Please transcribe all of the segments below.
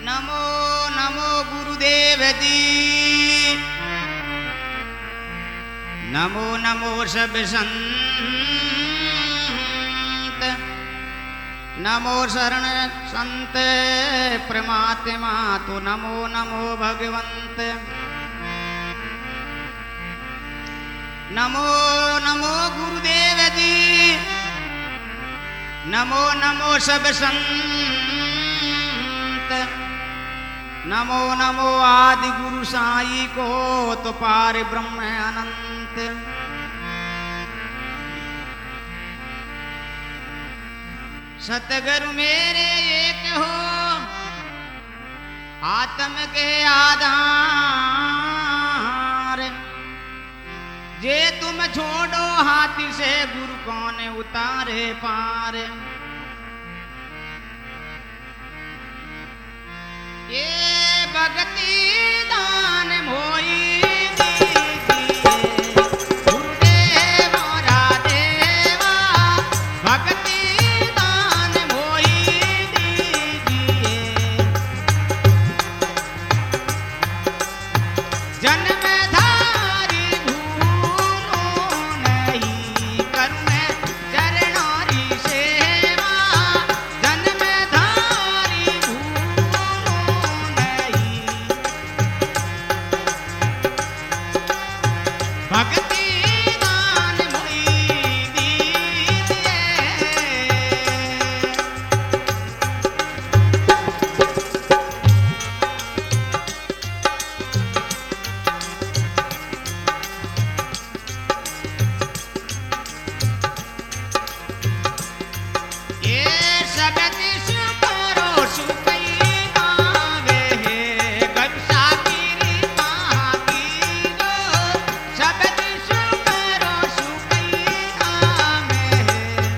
नमो नमो गुरुदेव जी। नमो नमो सब संत। नमो शरण संत प्रमात्मा तो नमो नमो भगवंत। नमो नमो गुरुदेव जी। नमो नमो सब संत। नमो नमो आदि गुरु साई को तो पार ब्रह्म अनंत। सतगुरु मेरे एक हो आत्म के आधार। जे तुम छोड़ो हाथी से गुरु कौन उतारे पार। ये भगति दान मोई गुरुदेव रादेवा। भगति दान मोई दीजिए। जन्म धारी भूलो नहीं करूं मैं चरणारी सेवा। जन्म धारी भूलो नहीं। भक्ति दान मोई दीजिए। ये सबक सुकरो सुकई आवे है गप्सा गिरी मागी गो। सबक सुकरो सुकई आवे है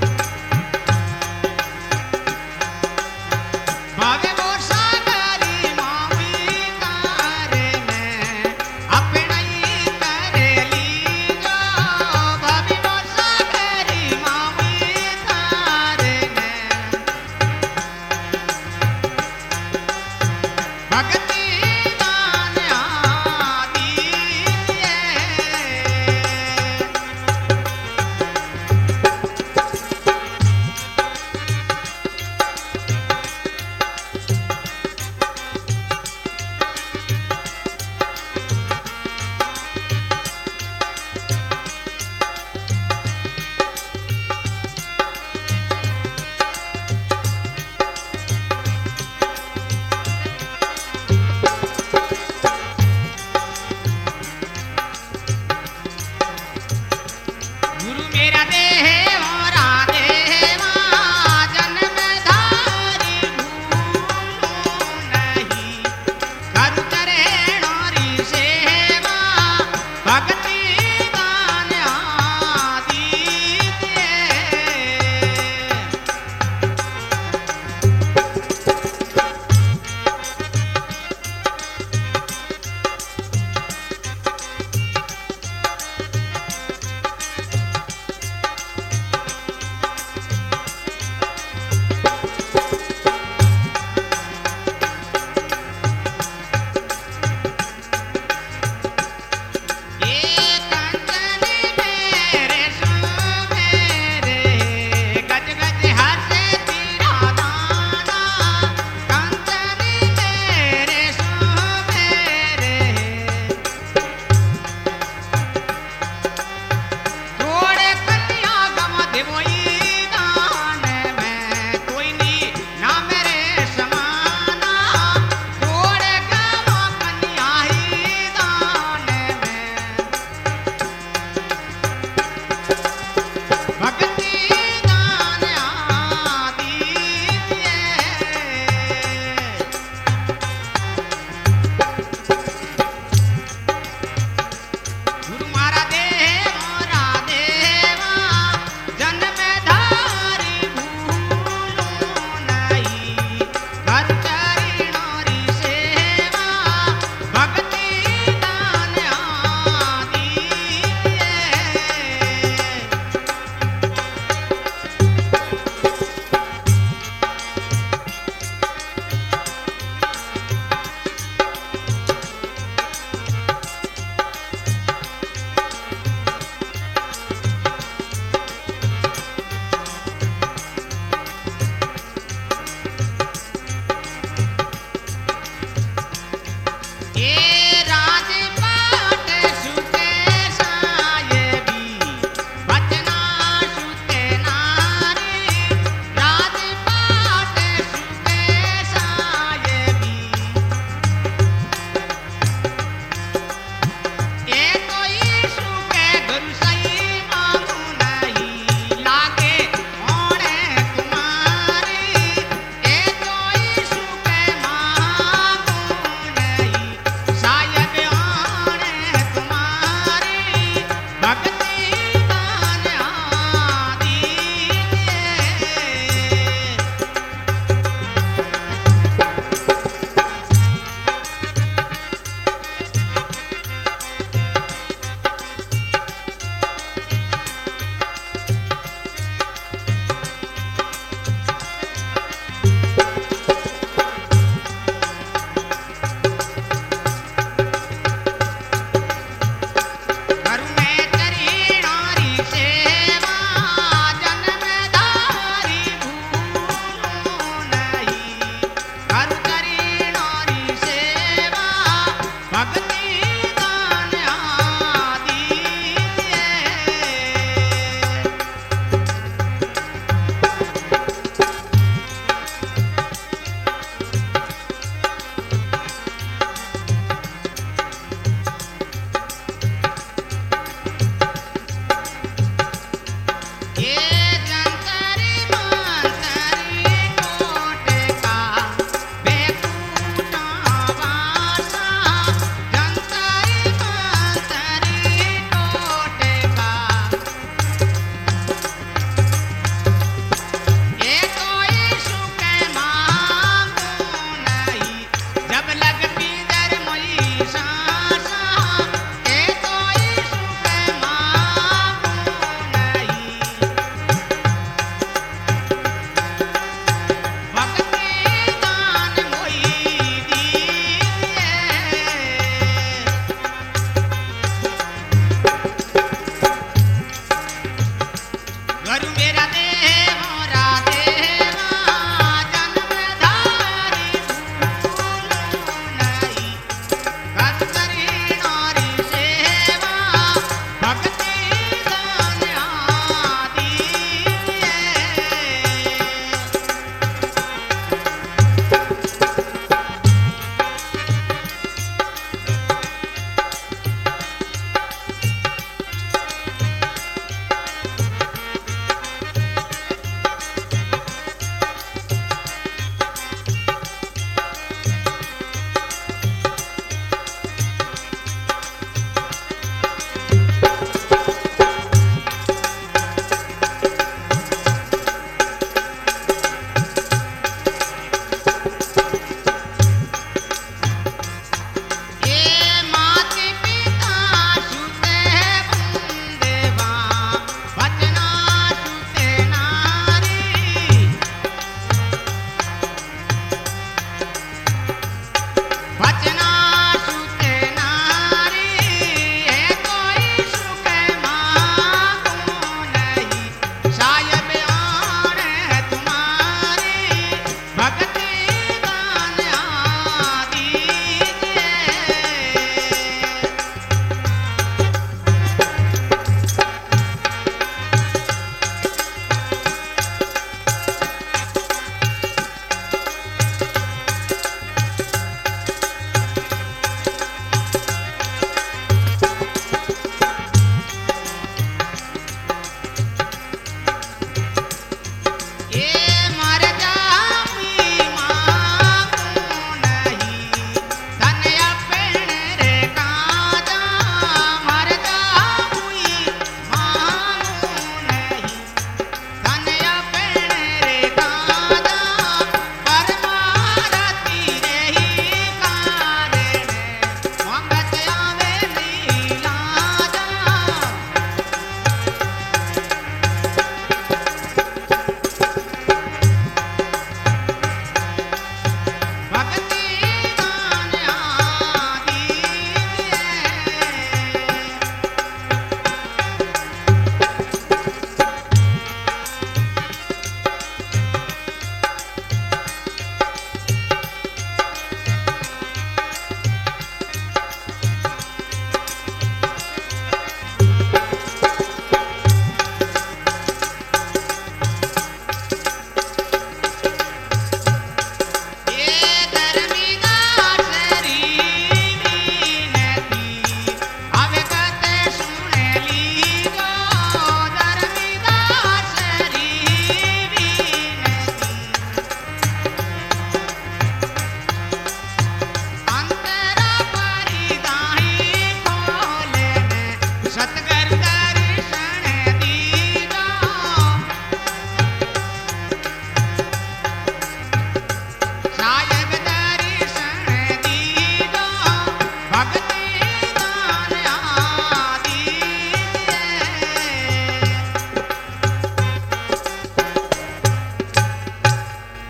भावे वो सागरी मावी कारे में अपना ही करे लीजो। भावे वो सागरी मावी कारे में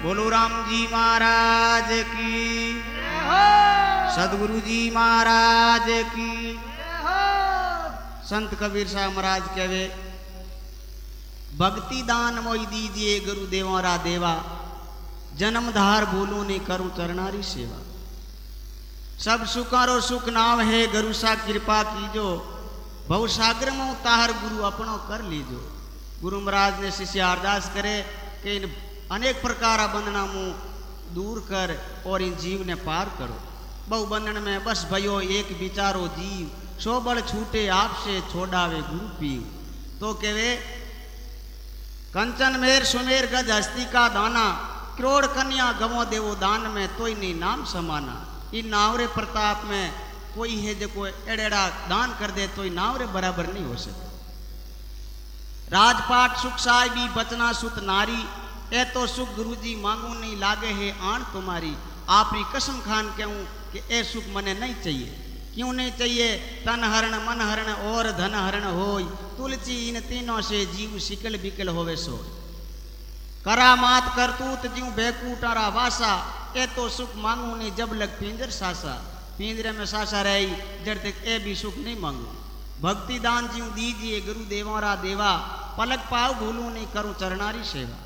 बोलो राम जी महाराज की, सदगुरु जी महाराज की। संत कबीर साहब महाराज कहवे, भक्ति दान मोई दीजिए गुरु देवरा देवा, जन्मधार भूलो ने करूं चरणारी सेवा। सब सुखारो सुख नाम है गुरु सा कृपा कीजो, बहु सागर में ताहर गुरु अपनो कर लीजो। गुरु महाराज ने शिष्य अरदास करे कि इन अनेक प्रकार बंधना मुँह दूर कर और इन जीव ने पार करो। बहु बंधन में बस भयो एक विचारो जीव, सो बड़ छूटे आपसे छोड़ावे गुरु पीव। तो कहवे, कंचन मेर सुमेर गज हस्ती का दाना, करोड़ कन्या गवो देवो दान में, तोय नहीं नाम समाना। इन नावरे प्रताप में कोई है जो कोई एड़ेड़ा दान कर दे तो नावरे बराबर नहीं हो सके। राजपाट सुख साहिबी बचना सुत नारी, ए तो सुख गुरु जी मांगू नहीं लागे है आन तुम्हारी। आपरी कसम खान कहूँ कि ए सुख मने नहीं चाहिए। क्यों नहीं चाहिए? तन हरण मन हरण और धन हरण होय, तुलसी इन तीनों से जीव सिकल बिकल होवे सो। करा मात करतूत ज्यों बैकूटारा वासा, ए तो सुख मांगू नहीं जब लग पिंजर सासा। पिंजरे में सासा रही जड़ तक ए भी सुख नहीं मांगू। भक्ति दान ज्यों दीजिए गुरु देवरा देवा, पलक पाव भूलू नहीं करूं चरणारी सेवा।